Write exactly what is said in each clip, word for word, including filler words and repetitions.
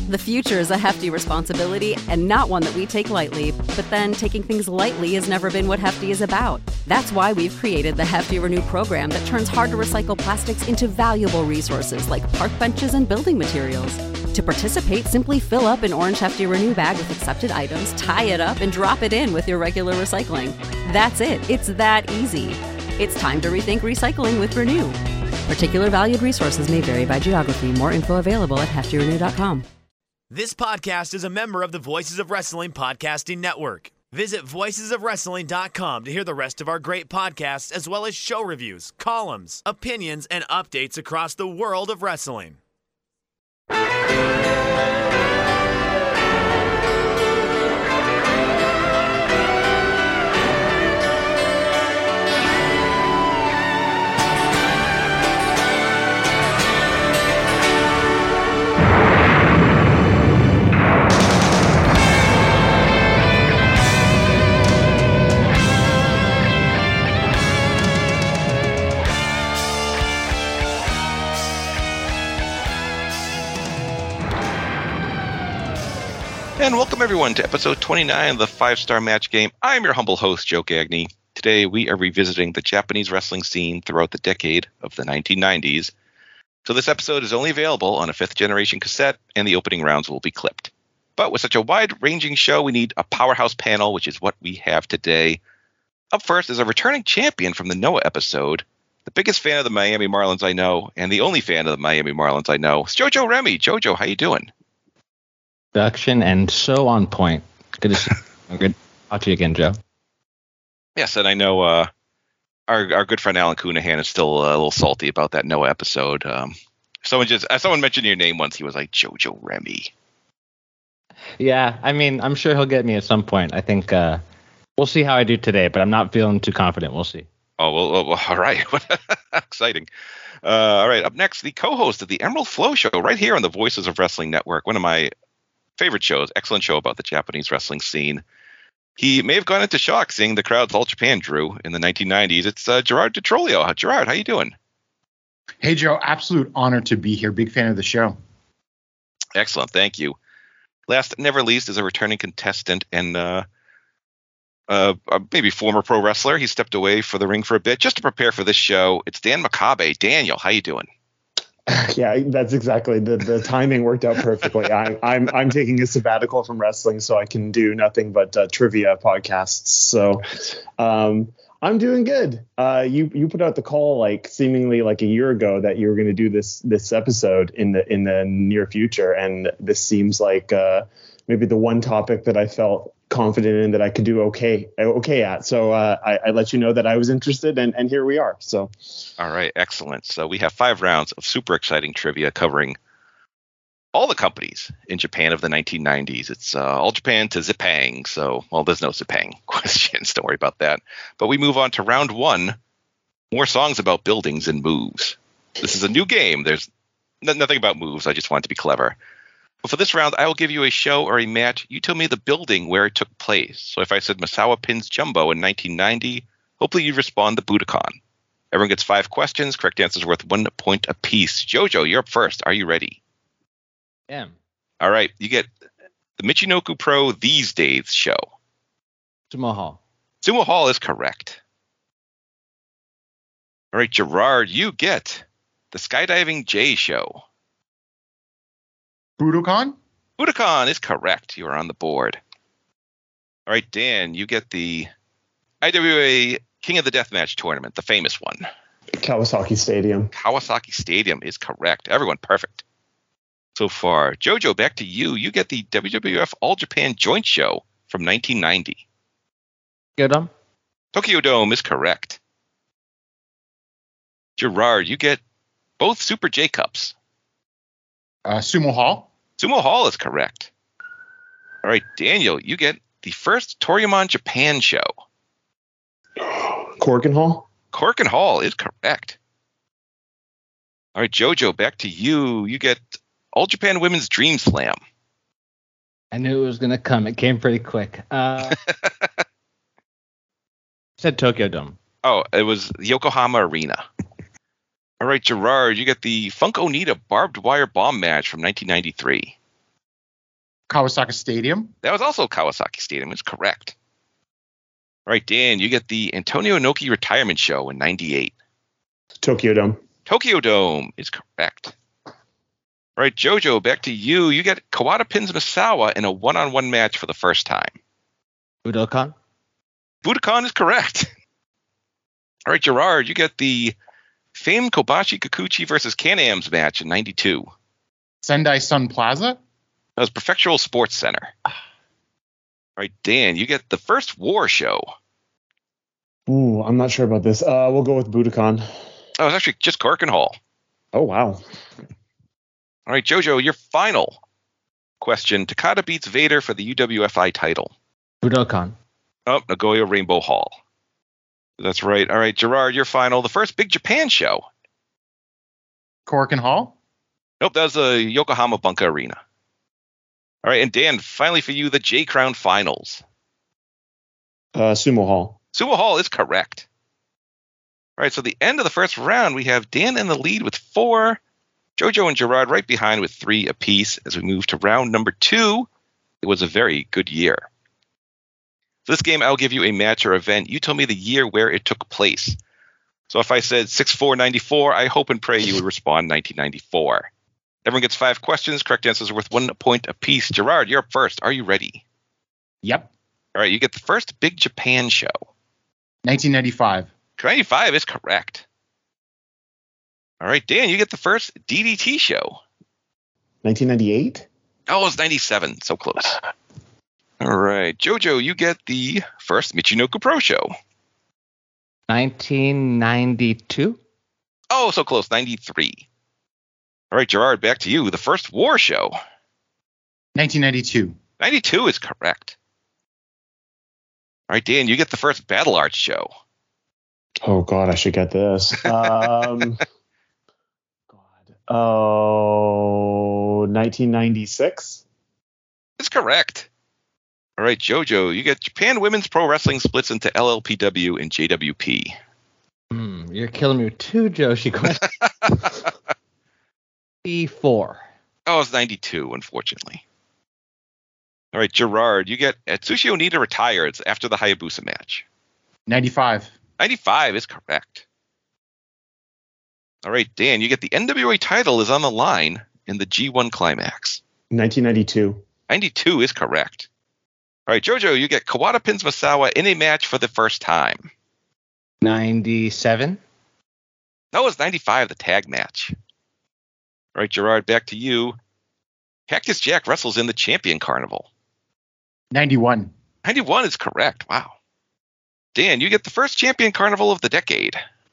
The future is a hefty responsibility and not one that we take lightly, but then taking things lightly has never been what Hefty is about. That's why we've created the Hefty Renew program that turns hard-to-recycle plastics into valuable resources like park benches and building materials. To participate, simply fill up an orange Hefty Renew bag with accepted items, tie it up, and drop it in with your regular recycling. That's it. It's that easy. It's time to rethink recycling with Renew. Particular valued resources may vary by geography. More info available at hefty renew dot com. This podcast is a member of the Voices of Wrestling Podcasting Network. Visit voices of wrestling dot com to hear the rest of our great podcasts, as well as show reviews, columns, opinions, and updates across the world of wrestling. And welcome everyone to episode twenty-nine of the Five Star Match Game. I'm your humble host, Joe Gagney. Today we are revisiting the Japanese wrestling scene throughout the decade of the nineteen nineties. So this episode is only available on a fifth generation cassette, and the opening rounds will be clipped. But with such a wide-ranging show, we need a powerhouse panel, which is what we have today. Up first is a returning champion from the Noah episode, the biggest fan of the Miami Marlins I know, and the only fan of the Miami Marlins I know. It's Jojo Remy. Jojo, how you doing? Production and so on point. Good to see you. Good to talk to you again, Joe. Yes, and I know uh, our our good friend Alan Cunahan is still a little salty about that Noah episode. Um, someone just uh, someone mentioned your name once. He was like, Jojo Remy. Yeah, I mean, I'm sure he'll get me at some point. I think uh, we'll see how I do today, but I'm not feeling too confident. We'll see. Oh, well, well, well all right. Exciting. Uh, all right, up next, the co-host of the Emerald Flow Show right here on the Voices of Wrestling Network, one of my favorite shows, excellent show about the Japanese wrestling scene. He may have gone into shock seeing the crowds All Japan drew in the nineteen nineties. It's uh, Gerard DiTrolio. Gerard, how you doing? Hey, Joe. Absolute honor to be here. Big fan of the show. Excellent. Thank you. Last but never least is a returning contestant and uh, uh, maybe former pro wrestler. He stepped away for the ring for a bit just to prepare for this show. It's Dan Makabe. Daniel, how you doing? Yeah, that's exactly the the timing worked out perfectly. I'm I'm I'm taking a sabbatical from wrestling so I can do nothing but uh, trivia podcasts. So, um, I'm doing good. Uh, you you put out the call like seemingly like a year ago that you were going to do this this episode in the in the near future, and this seems like uh, maybe the one topic that I felt confident in that I could do okay okay at. So uh, I, I let you know that I was interested, and, and here we are. So, all right, excellent. So we have five rounds of super exciting trivia covering all the companies in Japan of the nineteen nineties. It's uh, All Japan to Zippang. So, well, there's no Zippang questions. Don't worry about that. But we move on to round one. More songs about buildings and moves. This is a new game. There's n- nothing about moves. I just want to be clever. But for this round, I will give you a show or a match. You tell me the building where it took place. So if I said Misawa Pins Jumbo in nineteen ninety, hopefully you respond the Budokan. Everyone gets five questions. Correct answers worth one point apiece. Jojo, you're up first. Are you ready? Yeah. All right. You get the Michinoku Pro These Days show. Sumo Hall. Sumo Hall is correct. All right, Gerard, you get the Skydiving J show. Budokan? Budokan is correct. You are on the board. All right, Dan, you get the I W A King of the Deathmatch tournament, the famous one. Kawasaki Stadium. Kawasaki Stadium is correct. Everyone perfect so far. Jojo, back to you. You get the W W F All Japan Joint Show from nineteen ninety. Good on. Tokyo Dome is correct. Gerard, you get both Super J Cups. Uh, Sumo Hall? Sumo Hall is correct. All right, Daniel, you get the first Toryumon Japan show. Corkin Hall? Corkin Hall is correct. All right, Jojo, back to you. You get All Japan Women's Dream Slam. I knew it was going to come. It came pretty quick. Uh, said Tokyo Dome. Oh, it was Yokohama Arena. All right, Gerard, you get the Funk Onita barbed wire bomb match from nineteen ninety-three. Kawasaki Stadium. That was also Kawasaki Stadium. It's correct. All right, Dan, you get the Antonio Inoki Retirement Show in ninety-eight. Tokyo Dome. Tokyo Dome is correct. All right, JoJo, back to you. You get Kawada pins Misawa in a one-on-one match for the first time. Budokan. Budokan is correct. All right, Gerard, you get the famed Kobashi Kikuchi versus Can-Am's match in ninety-two. Sendai Sun Plaza. That was Prefectural Sports Center. All right, Dan, you get the first War Show. Ooh, I'm not sure about this. Uh, we'll go with Budokan. Oh, it was actually just Korakuen Hall. Oh, wow. All right, JoJo, your final question. Takada beats Vader for the U W F I title. Budokan. Oh, Nagoya Rainbow Hall. That's right. All right, Gerard, your final. The first Big Japan show. Korakuen Hall. Nope, that was the Yokohama Bunka Arena. All right, and Dan, finally for you, the J Crown Finals. Uh, Sumo Hall. Sumo Hall is correct. All right, so the end of the first round, we have Dan in the lead with four, JoJo and Gerard right behind with three apiece. As we move to round number two, it was a very good year. For this game, I'll give you a match or event. You tell me the year where it took place. So if I said six four ninety-four, I hope and pray you would respond nineteen ninety-four. Everyone gets five questions. Correct answers are worth one point apiece. Gerard, you're up first. Are you ready? Yep. All right, you get the first Big Japan show. nineteen ninety-five. ninety-five is correct. All right, Dan, you get the first D D T show. nineteen ninety-eight? Oh, it's ninety-seven. So close. All right, JoJo, you get the first Michinoku Pro show. nineteen ninety-two? Oh, so close. ninety-three. All right, Gerard, back to you. The first War show. nineteen ninety-two. ninety-two is correct. All right, Dan, you get the first Battle Arts show. Oh, God, I should get this. Um, God. Oh, nineteen ninety-six? It's correct. All right, JoJo, you get Japan Women's Pro Wrestling splits into L L P W and J W P. Hmm, you're killing me with two Joshi questions. E four. Oh, it's ninety-two, unfortunately. All right, Gerard, you get Atsushi Onita retires after the Hayabusa match. ninety-five. ninety-five is correct. All right, Dan, you get the N W A title is on the line in the G one Climax. nineteen ninety-two. ninety-two is correct. All right, JoJo, you get Kawada pins Misawa in a match for the first time. ninety-seven? That was ninety-five, the tag match. All right, Gerard, back to you. Cactus Jack wrestles in the Champion Carnival. ninety-one. ninety-one is correct. Wow. Dan, you get the first Champion Carnival of the decade.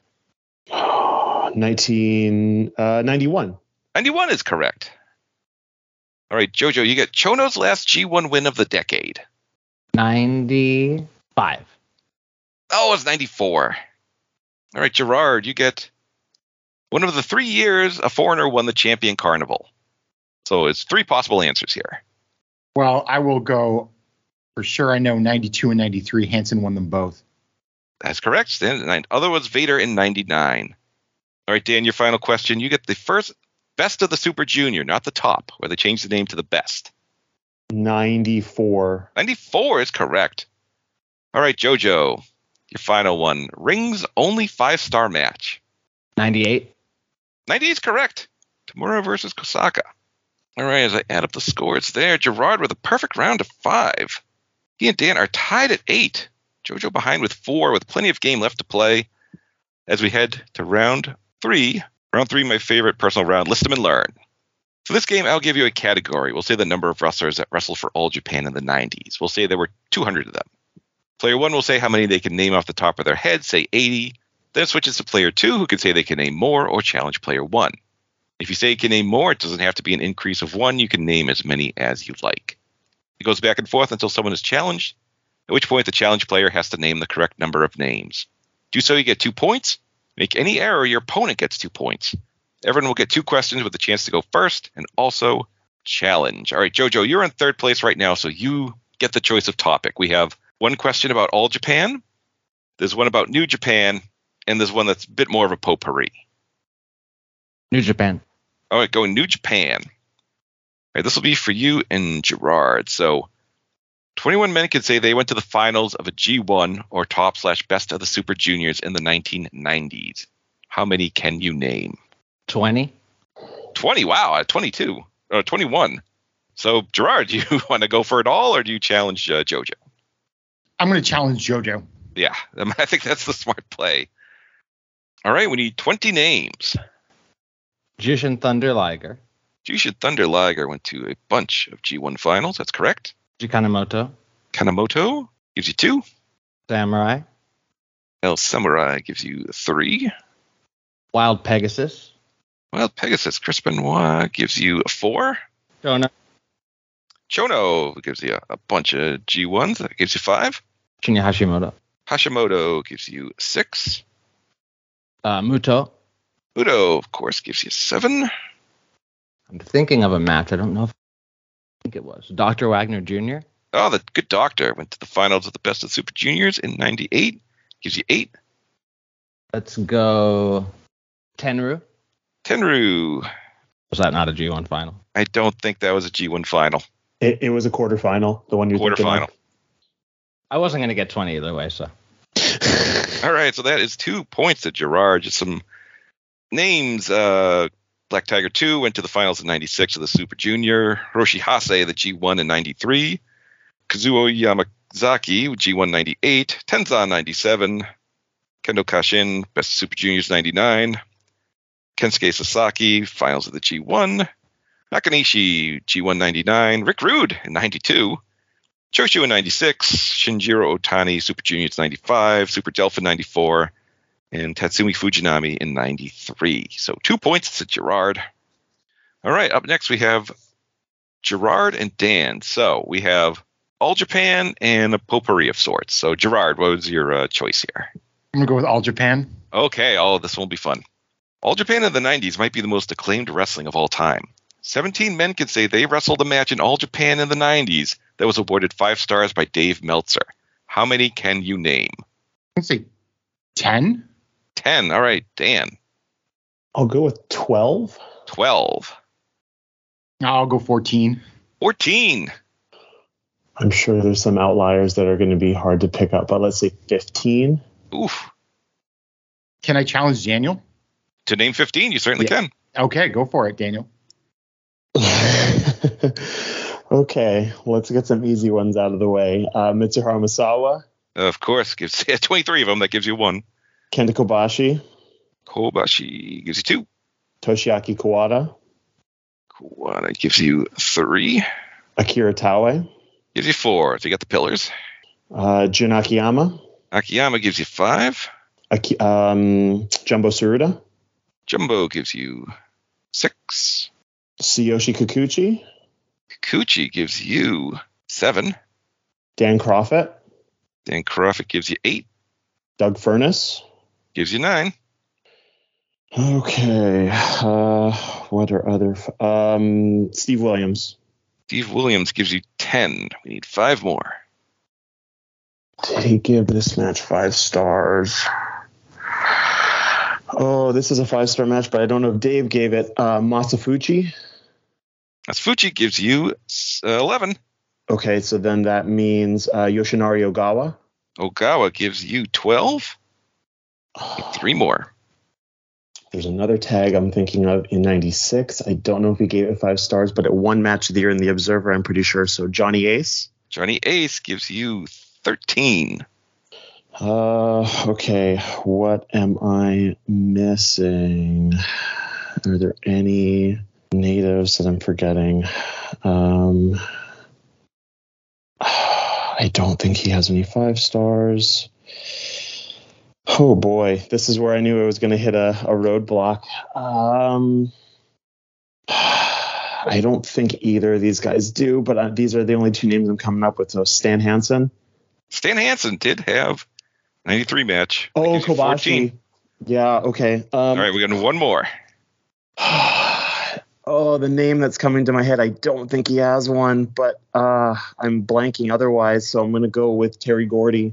nineteen ninety-one. ninety-one is correct. All right, JoJo, you get Chono's last G one win of the decade. ninety-five. Oh, it's ninety-four. All right, Gerard, you get one of the three years a foreigner won the Champion Carnival. So it's three possible answers here. Well, I will go for sure. I know ninety-two and ninety-three. Hansen won them both. That's correct. Dan, other was Vader in ninety-nine. All right, Dan, your final question. You get the first Best of the Super Junior, not the top, where they changed the name to the Best. ninety-four. ninety-four is correct. All right, JoJo, your final one. Ring's only five-star match. ninety-eight. ninety is correct. Tamura versus Kosaka. All right, as I add up the scores there, Gerard with a perfect round of five. He and Dan are tied at eight. JoJo behind with four, with plenty of game left to play. As we head to round three. Round three, my favorite personal round, list them and learn. For this game, I'll give you a category. We'll say the number of wrestlers that wrestled for All Japan in the nineties. We'll say there were two hundred of them. Player one will say how many they can name off the top of their head, say eighty. Then it switches to player two, who can say they can name more or challenge player one. If you say you can name more, it doesn't have to be an increase of one. You can name as many as you like. It goes back and forth until someone is challenged, at which point the challenge player has to name the correct number of names. Do so, you get two points. Make any error, your opponent gets two points. Everyone will get two questions with a chance to go first and also challenge. All right, JoJo, you're in third place right now, so you get the choice of topic. We have one question about All Japan, there's one about New Japan, and there's one that's a bit more of a potpourri. New Japan. All right, going New Japan. right, this will be for you and Gerard. So twenty-one men can say they went to the finals of a G one or top slash best of the Super Juniors in the nineteen nineties. How many can you name? twenty. twenty. Wow. twenty-two. Or twenty-one. So, Gerard, do you want to go for it all, or do you challenge uh, JoJo? I'm going to challenge JoJo. Yeah, I think that's the smart play. All right, we need twenty names. Jushin Thunder Liger. Jushin Thunder Liger went to a bunch of G one finals. That's correct. Kanemoto. Kanemoto gives you two. Samurai. El Samurai gives you three. Wild Pegasus. Wild Pegasus. Chris Benoit gives you a four. Chono. Chono gives you a, a bunch of G ones. That gives you five. Shinya Hashimoto. Hashimoto gives you six. Uh, Muto. Muto, of course, gives you seven. I'm thinking of a match. I don't know if I think it was. Doctor Wagner Junior Oh, the good doctor went to the finals of the Best of Super Juniors in ninety-eight. Gives you eight. Let's go Tenru. Tenru. Was that not a G one final? I don't think that was a G one final. It, it was a quarterfinal, the one you're thinking Quarterfinal. of. I wasn't going to get twenty either way, so. All right, so that is two points to Gerard. Just some names. Uh, Black Tiger two went to the finals in ninety-six of the Super Junior. Hiroshi Hase, the G one in ninety-three. Kazuo Yamazaki, G one ninety-eight. Tenzan ninety-seven. Kendo Kashin, Best of Super Juniors ninety-nine. Kensuke Sasaki, finals of the G one. Nakanishi, G one ninety-nine. Rick Rude in ninety-two. Choshu in ninety-six. Shinjiro Otani, Super Juniors ninety-five. Super Delphin ninety-four. And Tatsumi Fujinami in ninety-three. So two points to Gerard. All right, up next we have Gerard and Dan. So we have All Japan and a potpourri of sorts. So Gerard, what was your uh, choice here? I'm going to go with All Japan. Okay, oh, this will be fun. All Japan in the nineties might be the most acclaimed wrestling of all time. seventeen men can say they wrestled a match in All Japan in the nineties that was awarded five stars by Dave Meltzer. How many can you name? I'm going to say ten. ten. All right, Dan. I'll go with twelve. twelve. I'll go fourteen. fourteen. I'm sure there's some outliers that are going to be hard to pick up, but let's say fifteen. Oof. Can I challenge Daniel? To name fifteen, you certainly Yeah. can. Okay, go for it, Daniel. Okay, let's get some easy ones out of the way. Uh, Mitsuharu Misawa, Of course, gives twenty-three of them. That gives you one. Kenta Kobashi, Kobashi gives you two. Toshiaki Kawada, Kawada gives you three. Akira Taue, Gives you four. So you got the pillars. uh, Jun Akiyama, Akiyama gives you five. Aki- um, Jumbo Tsuruta, Jumbo gives you six. Tsuyoshi Kikuchi, Kikuchi gives you seven. Dan Crawford, Dan Crawford gives you eight. Doug Furness. Gives you nine. Okay, uh, what are other? F- um, Steve Williams. Steve Williams gives you ten. We need five more. Did he give this match five stars? Oh, this is a five-star match, but I don't know if Dave gave it. Uh, Masafuchi. Fuchi gives you uh, eleven. Okay, so then that means uh, Yoshinari Ogawa. Ogawa gives you twelve. Need three more. There's another tag I'm thinking of in ninety-six. I don't know if he gave it five stars, but at one match of the year in the Observer, I'm pretty sure. So Johnny Ace. Johnny Ace gives you thirteen. Uh, okay, what am I missing? Are there any natives that I'm forgetting? Um, I don't think he has any five stars. Oh boy, this is where I knew I was going to hit a, a roadblock. Um, I don't think either of these guys do, but uh, these are the only two names I'm coming up with. So Stan Hansen. Stan Hansen did have ninety-three match. That Oh, gives you Kobashi. fourteen. Yeah, okay. Um, All right, we got one more. Oh, the name that's coming to my head, I don't think he has one, but uh, I'm blanking otherwise, so I'm going to go with Terry Gordy.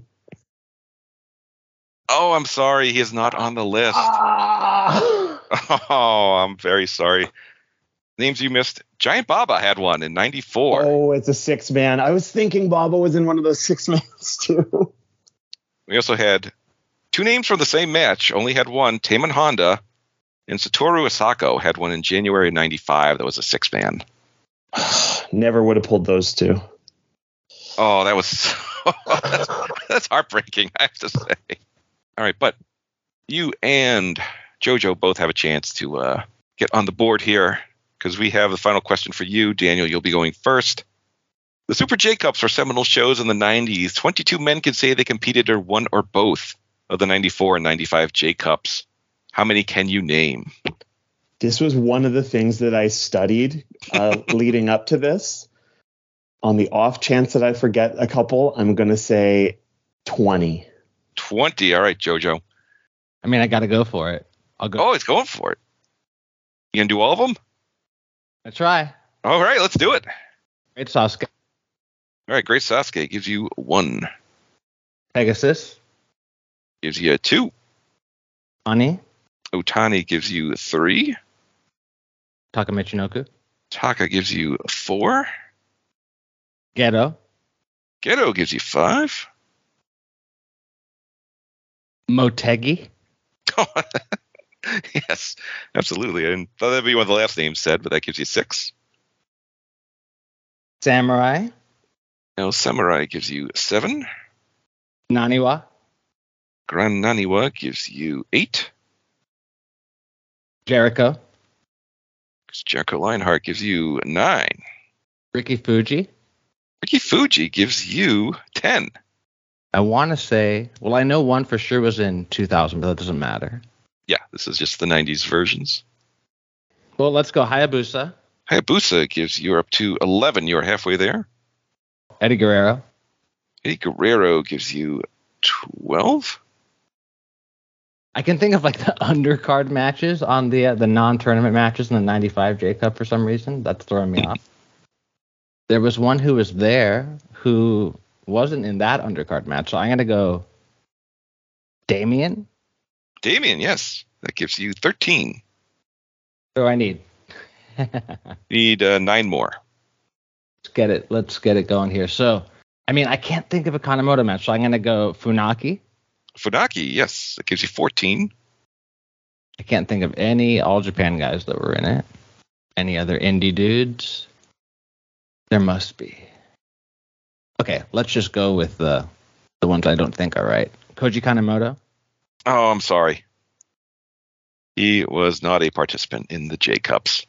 Oh, I'm sorry. He is not on the list. Ah! Oh, I'm very sorry. Names you missed. Giant Baba had one in ninety-four. Oh, it's a six man. I was thinking Baba was in one of those six mans too. We also had two names from the same match. Only had one. Taman Honda and Satoru Asako had one in January of ninety-five. That was a six man. Never would have pulled those two. Oh, that was that's, that's heartbreaking, I have to say. All right, but you and JoJo both have a chance to uh, get on the board here because we have the final question for you. Daniel, you'll be going first. The Super J-Cups were seminal shows in the nineties. twenty-two men could say they competed or won or both of the ninety-four and ninety-five J-Cups. How many can you name? This was one of the things that I studied uh, leading up to this. On the off chance that I forget a couple, I'm going to say twenty. twenty. All right, JoJo. I mean, I got to go for it. I'll go. Oh, it's going for it. You going to do all of them? I try. All right, let's do it. Great Sasuke. All right, Great Sasuke gives you one. Pegasus. Gives you a two. Ani. Otani gives you three. Taka Michinoku. Taka gives you four. Geto. Geto gives you five. Motegi. Yes, absolutely. I didn't thought that'd be one of the last names said, but that gives you six. Samurai. Now Samurai gives you seven. Naniwa. Gran Naniwa gives you eight. Jericho. Jericho Lionheart gives you nine. Ricky Fuji. Ricky Fuji gives you ten. I want to say, well, I know one for sure was in two thousand, but that doesn't matter. Yeah, this is just the nineties versions. Well, let's go Hayabusa. Hayabusa gives you up to eleven. You're halfway there. Eddie Guerrero. Eddie Guerrero gives you twelve. I can think of like the undercard matches on the uh, the non-tournament matches in the ninety-five J-Cup for some reason. That's throwing me off. There was one who was there who wasn't in that undercard match, so I'm going to go Damien. Damien, yes. That gives you thirteen. What do I need? Need uh, nine more. Let's get it. Let's get it going here. So, I mean, I can't think of a Kanemoto match, so I'm going to go Funaki. Funaki, yes. That gives you fourteen. I can't think of any All Japan guys that were in it. Any other indie dudes? There must be. Okay, let's just go with the the ones I don't think are right. Koji Kanemoto. Oh, I'm sorry. He was not a participant in the J-Cups.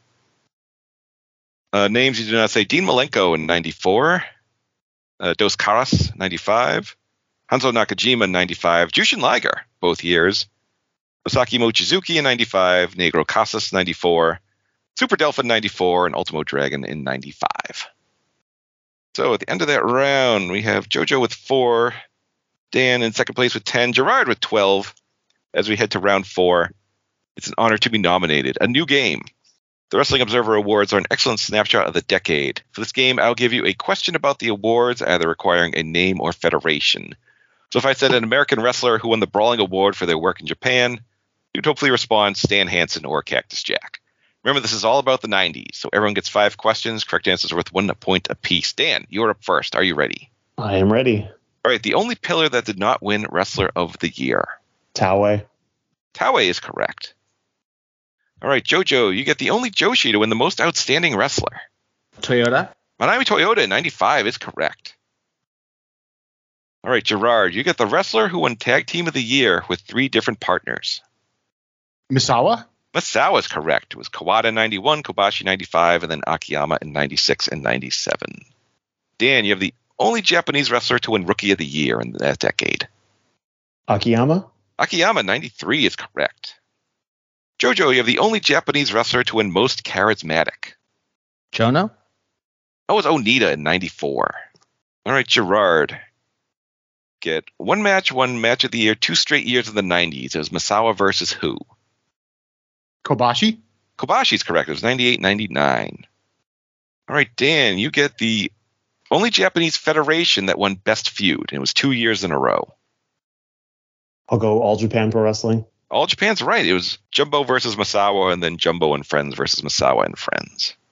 Uh, names you do not say. Dean Malenko in ninety-four. Uh, Dos Caras, ninety-five. Hanzo Nakajima in ninety-five. Jushin Liger, both years. Osaki Mochizuki in ninety-five. Negro Casas, ninety-four. Super Delphin, ninety-four. And Ultimo Dragon in ninety-five. So at the end of that round, we have JoJo with four. Dan in second place with ten. Gerard with twelve. As we head to round four, it's an honor to be nominated. A new game. The Wrestling Observer Awards are an excellent snapshot of the decade. For this game, I'll give you a question about the awards, either requiring a name or federation. So if I said an American wrestler who won the Brawling Award for their work in Japan, you'd hopefully respond Stan Hansen or Cactus Jack. Remember, this is all about the nineties, so everyone gets five questions. Correct answers are worth one point apiece. Dan, you're up first. Are you ready? I am ready. All right, the only pillar that did not win Wrestler of the Year. Taue. Taue is correct. All right, JoJo, you get the only Joshi to win the most outstanding wrestler. Toyota. Manami Toyota in ninety-five is correct. All right, Gerard, you get the wrestler who won Tag Team of the Year with three different partners. Misawa? Misawa is correct. It was Kawada in ninety-one, Kobashi ninety-five, and then Akiyama in ninety-six and ninety-seven. Dan, you have the only Japanese wrestler to win Rookie of the Year in that decade. Akiyama? Akiyama ninety-three is correct. JoJo, you have the only Japanese wrestler to win Most Charismatic. Chono? That was Onita in ninety-four. All right, Gerard. Get one match, one match of the year, two straight years in the nineties. It was Misawa versus who? Kobashi? Kobashi's correct. It was ninety-eight ninety-nine. All right, Dan, you get the only Japanese federation that won Best Feud, and it was two years in a row. I'll go All Japan Pro Wrestling. All Japan's right. It was Jumbo versus Misawa, and then Jumbo and Friends versus Misawa and Friends.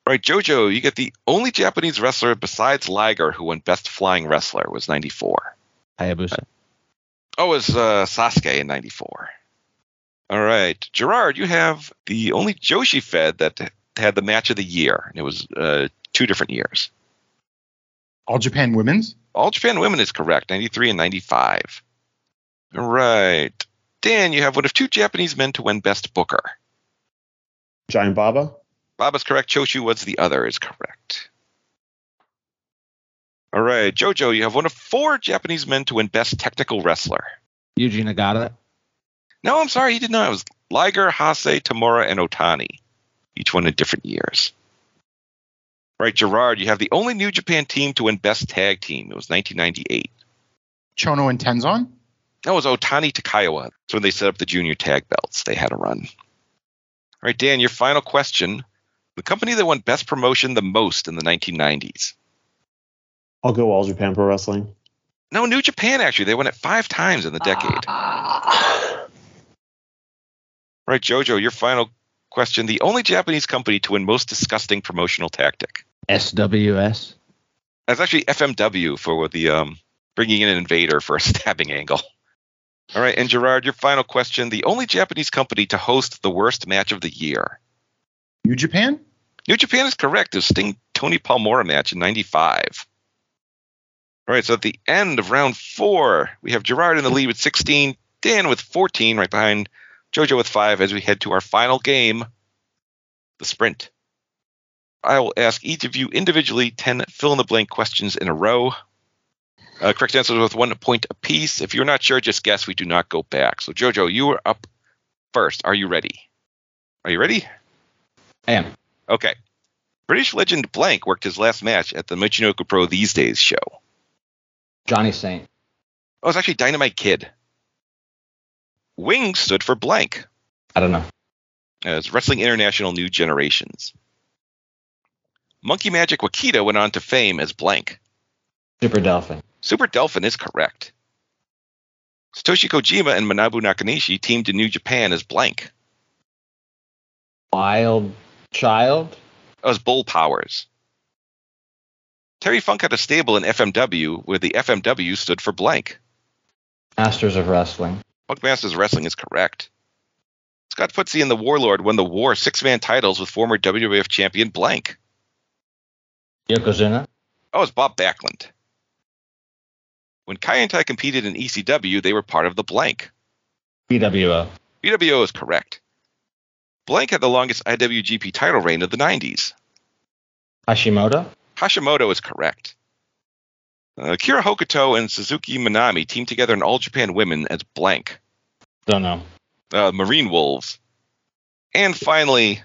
All right, JoJo, you get the only Japanese wrestler besides Liger who won Best Flying Wrestler was ninety-four. Hayabusa. Oh, it was uh, Sasuke in ninety-four. All right, Gerard, you have the only Joshi Fed that had the match of the year. It was uh, two different years. All Japan Women's? All Japan Women is correct, ninety-three and ninety-five. All right. Dan, you have one of two Japanese men to win Best Booker. Giant Baba? Baba's correct. Choshu was the other is correct. All right. JoJo, you have one of four Japanese men to win Best Technical Wrestler. Yuji Nagata. No, I'm sorry. He did not. It was Liger, Hase, Tamura, and Otani. Each one in different years. Right, Gerard, you have the only New Japan team to win Best Tag Team. It was nineteen ninety-eight. Chono and Tenzon? That was Otani Takaiwa. That's when they set up the junior tag belts. They had a run. All right, Dan, your final question. The company that won Best Promotion the most in the nineteen nineties. I'll go All Japan Pro Wrestling. No, New Japan, actually. They won it five times in the decade. Ah. Right, JoJo, your final question. The only Japanese company to win Most Disgusting Promotional Tactic. S W S. That's actually F M W for the um, bringing in an invader for a stabbing angle. All right, and Gerard, your final question. The only Japanese company to host the worst match of the year. New Japan? New Japan is correct. It was Sting Tony Palmora match in ninety-five. All right, so at the end of round four, we have Gerard in the lead with sixteen, Dan with fourteen, right behind JoJo with five as we head to our final game, the sprint. I will ask each of you individually ten fill-in-the-blank questions in a row. Uh, correct answers with one point apiece. If you're not sure, just guess. We do not go back. So, JoJo, you are up first. Are you ready? Are you ready? I am. Okay. British legend blank worked his last match at the Michinoku Pro These Days show. Johnny Saint. Oh, it's actually Dynamite Kid. Wings stood for blank. I don't know. Uh, it's Wrestling International New Generations. Monkey Magic Wakita went on to fame as blank. Super Delphin. Super Delphin is correct. Satoshi Kojima and Manabu Nakanishi teamed in New Japan as blank. Wild Child. That was Bull Powers. Terry Funk had a stable in F M W where the F M W stood for blank. Masters of Wrestling. Funk Masters of Wrestling is correct. Scott Footsie and the Warlord won the War six-man titles with former W W F champion blank. Yokozuna. Oh, it's Bob Backlund. When Kaientai competed in E C W, they were part of the blank. B W O. B W O is correct. Blank had the longest I W G P title reign of the nineties. Hashimoto. Hashimoto is correct. Uh, Kira Hokuto and Suzuki Minami teamed together in All Japan Women as blank. Don't know. Uh, Marine Wolves. And finally,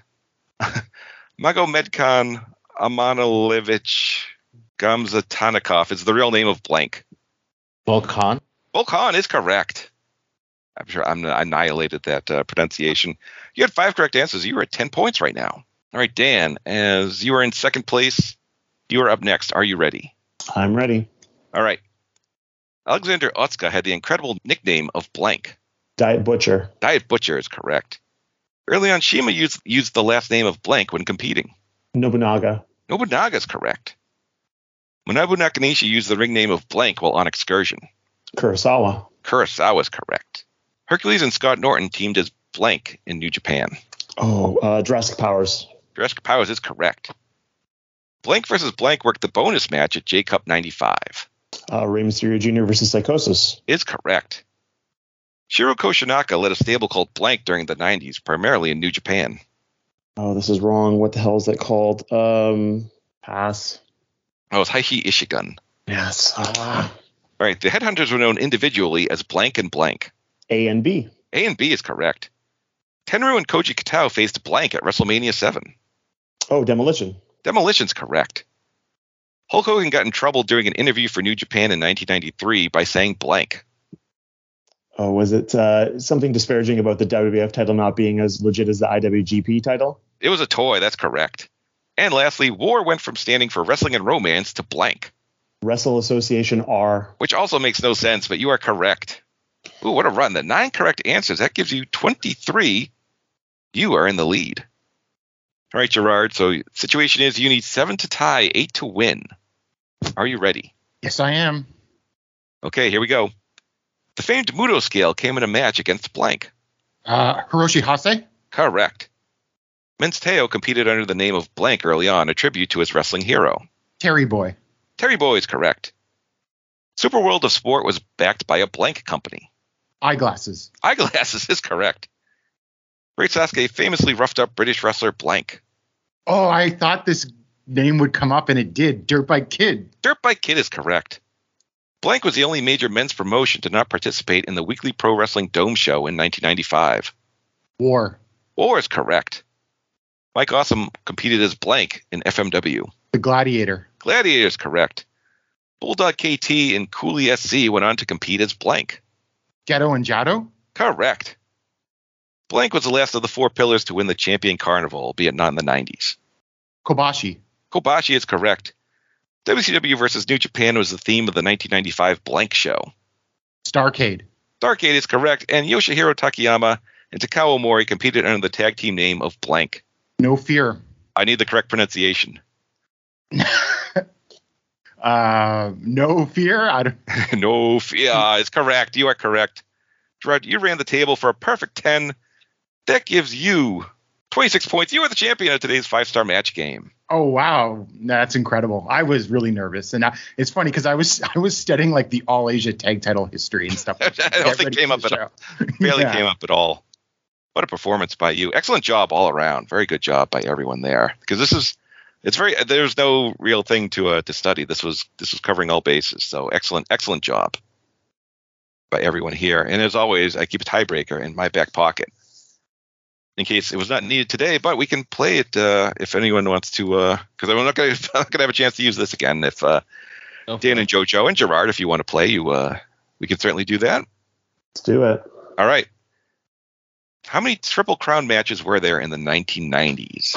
Magomedkan Amanilevich Gamza Tanikov is the real name of blank. Volkan. Volkan is correct. I'm sure I'm I annihilated that uh, pronunciation. You had five correct answers. You were at ten points right now. All right, Dan, as you are in second place, you are up next. Are you ready? I'm ready. All right. Alexander Otsuka had the incredible nickname of blank. Diet Butcher. Diet Butcher is correct. Early on, Shima used, used the last name of blank when competing. Nobunaga. Nobunaga is correct. Manabu Nakanishi used the ring name of blank while on excursion. Kurosawa. Kurosawa is correct. Hercules and Scott Norton teamed as blank in New Japan. Oh, uh, Jurassic Powers. Jurassic Powers is correct. Blank versus blank worked the bonus match at J-Cup ninety-five. Uh, Rey Mysterio Junior versus Psychosis. Is correct. Shiro Koshinaka led a stable called Blank during the nineties, primarily in New Japan. Oh, this is wrong. What the hell is that called? Um, pass. Oh, it's Heishi Ishigun. Yes. Ah. All right, the Headhunters were known individually as Blank and Blank. A and B. A and B is correct. Tenryu and Koji Katao faced Blank at WrestleMania seven. Oh, Demolition. Demolition's correct. Hulk Hogan got in trouble during an interview for New Japan in nineteen ninety-three by saying blank. Oh, was it uh, something disparaging about the W W F title not being as legit as the I W G P title? It was a toy, that's correct. And lastly, War went from standing for Wrestling and Romance to blank. Wrestle Association R. Which also makes no sense, but you are correct. Ooh, what a run. The nine correct answers, that gives you twenty-three. You are in the lead. All right, Gerard. So the situation is you need seven to tie, eight to win. Are you ready? Yes, I am. Okay, here we go. The famed Muto scale came in a match against blank. Uh, Hiroshi Hase? Correct. Men's Teo competed under the name of blank early on, a tribute to his wrestling hero. Terry Boy. Terry Boy is correct. Super World of Sport was backed by a blank company. Eyeglasses. Eyeglasses is correct. Great Sasuke famously roughed up British wrestler blank. Oh, I thought this name would come up, and it did. Dirt Bike Kid. Dirt Bike Kid is correct. Blank was the only major men's promotion to not participate in the weekly Pro Wrestling Dome show in nineteen ninety-five. War. War is correct. Mike Awesome competed as blank in F M W. The Gladiator. Gladiator is correct. Bulldog K T and Cooley S C went on to compete as blank. Ghetto and Jado? Correct. Blank was the last of the four pillars to win the Champion Carnival, albeit not in the nineties. Kobashi. Kobashi is correct. W C W versus New Japan was the theme of the nineteen ninety-five Blank show. Starcade. Starcade is correct, and Yoshihiro Takayama and Takao Omori competed under the tag team name of Blank. No Fear. I need the correct pronunciation. uh, No Fear? I don't... No Fear is correct. You are correct. Gerard, you ran the table for a perfect ten. That gives you twenty-six points. You are the champion of today's five-star match game. Oh, wow. That's incredible. I was really nervous. And I, it's funny because I was I was studying like the All Asia tag title history and stuff. Like I don't think it came up at all. Barely yeah. came up at all. What a performance by you. Excellent job all around. Very good job by everyone there. Because this is, it's very, there's no real thing to uh, to study. This was this was covering all bases. So excellent, excellent job by everyone here. And as always, I keep a tiebreaker in my back pocket in case it was not needed today, but we can play it uh, if anyone wants to, because uh, I'm not going to have a chance to use this again. If uh, okay. Dan and JoJo and Gerard, if you want to play, you uh, we can certainly do that. Let's do it. All right. How many Triple Crown matches were there in the nineteen nineties?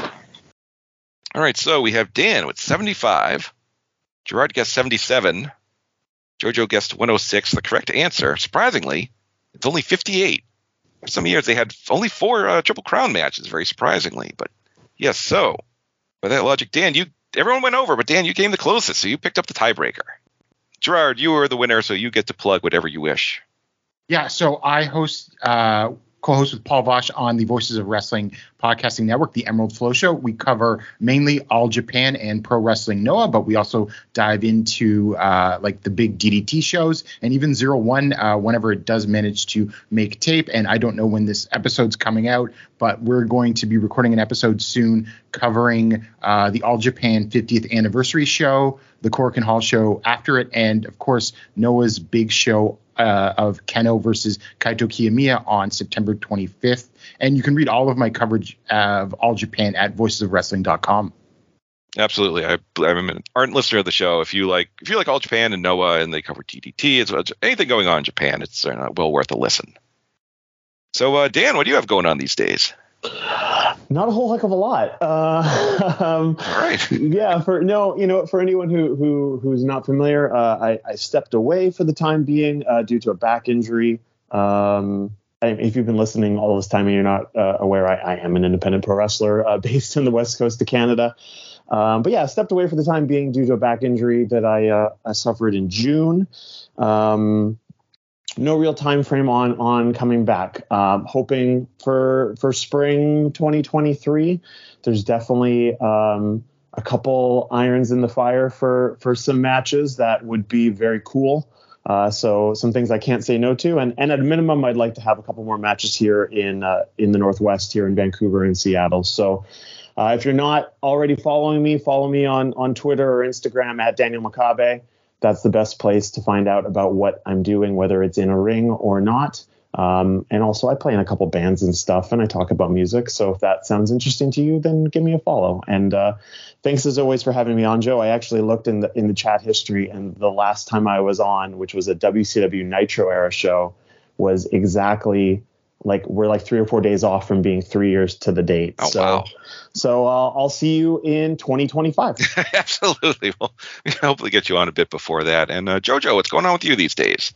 All right, so we have Dan with seventy-five. Gerard guessed seventy-seven. JoJo guessed one oh six. The correct answer, surprisingly, it's only fifty-eight. For some years, they had only four uh, Triple Crown matches, very surprisingly. But yes, so by that logic, Dan, you everyone went over, but Dan, you came the closest, so you picked up the tiebreaker. Gerard, you were the winner, so you get to plug whatever you wish. Yeah, so I host, uh, co-host with Paul Vosh on the Voices of Wrestling podcasting network, the Emerald Flow Show. We cover mainly All Japan and Pro Wrestling Noah, but we also dive into uh, like the big D D T shows and even Zero One uh, whenever it does manage to make tape. And I don't know when this episode's coming out, but we're going to be recording an episode soon covering uh, the All Japan fiftieth anniversary show, the Korakuen Hall show after it, and of course Noah's big show Uh, of Keno versus Kaito Kiyomiya on September twenty-fifth. And you can read all of my coverage of All Japan at voices of wrestling dot com. Absolutely. I, I'm an ardent listener of the show. If you like if you like All Japan and Noah and they cover D D T, it's anything going on in Japan, it's uh, well worth a listen. So, uh, Dan, what do you have going on these days? Not a whole heck of a lot. Uh, um, All right. Yeah. For no, you know, for anyone who who who's not familiar, uh, I, I stepped away for the time being uh, due to a back injury. Um, I, if you've been listening all this time and you're not uh, aware, I, I am an independent pro wrestler uh, based in the west coast of Canada. Um, but yeah, I stepped away for the time being due to a back injury that I uh, I suffered in June. Um, No real time frame on on coming back. Um, hoping for for spring twenty twenty-three. There's definitely um, a couple irons in the fire for for some matches that would be very cool. Uh, so some things I can't say no to, and and at a minimum, I'd like to have a couple more matches here in uh, in the Northwest, here in Vancouver and Seattle. So uh, if you're not already following me, follow me on on Twitter or Instagram at Daniel Makabe. That's the best place to find out about what I'm doing, whether it's in a ring or not. Um, and also, I play in a couple bands and stuff, and I talk about music. So if that sounds interesting to you, then give me a follow. And uh, thanks as always for having me on, Joe. I actually looked in the in the chat history, and the last time I was on, which was a W C W Nitro era show, was exactly like we're like three or four days off from being three years to the date. Oh, so, wow. So uh, I'll see you in twenty twenty-five. Absolutely. Well, we can hopefully get you on a bit before that. And uh, JoJo, what's going on with you these days?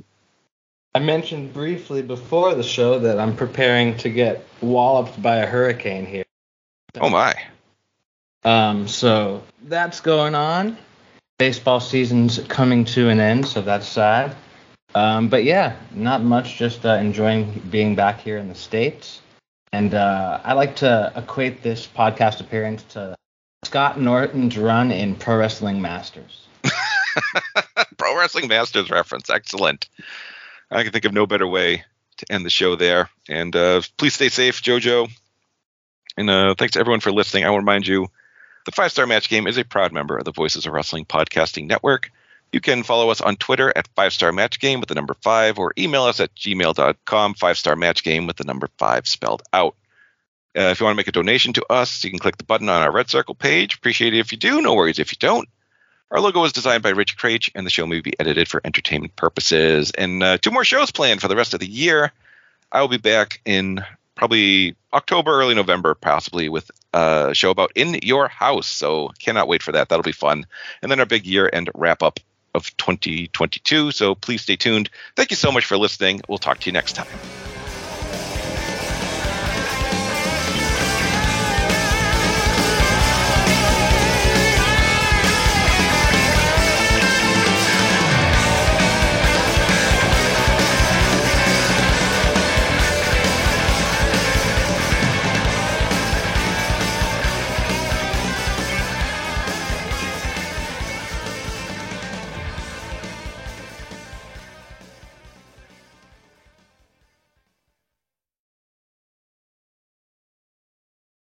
I mentioned briefly before the show that I'm preparing to get walloped by a hurricane here. Oh, my. Um, so that's going on. Baseball season's coming to an end, so that's sad. Um, but yeah, not much. Just uh, enjoying being back here in the States. And uh, I like to equate this podcast appearance to Scott Norton's run in Pro Wrestling Masters. Pro Wrestling Masters reference. Excellent. I can think of no better way to end the show there. And uh, please stay safe, JoJo. And uh, thanks to everyone for listening. I will remind you, the Five Star Match Game is a proud member of the Voices of Wrestling Podcasting Network. You can follow us on Twitter at Five Star Match Game with the number five, or email us at gmail dot com, Five Star Match Game with the number five spelled out. Uh, if you want to make a donation to us, you can click the button on our Red Circle page. Appreciate it if you do. No worries if you don't. Our logo was designed by Rich Craich, and the show may be edited for entertainment purposes. And uh, two more shows planned for the rest of the year. I will be back in probably October, early November, possibly, with a show about In Your House. So cannot wait for that. That'll be fun. And then our big year-end wrap-up of twenty twenty-two. So please stay tuned. Thank you so much for listening. We'll talk to you next time.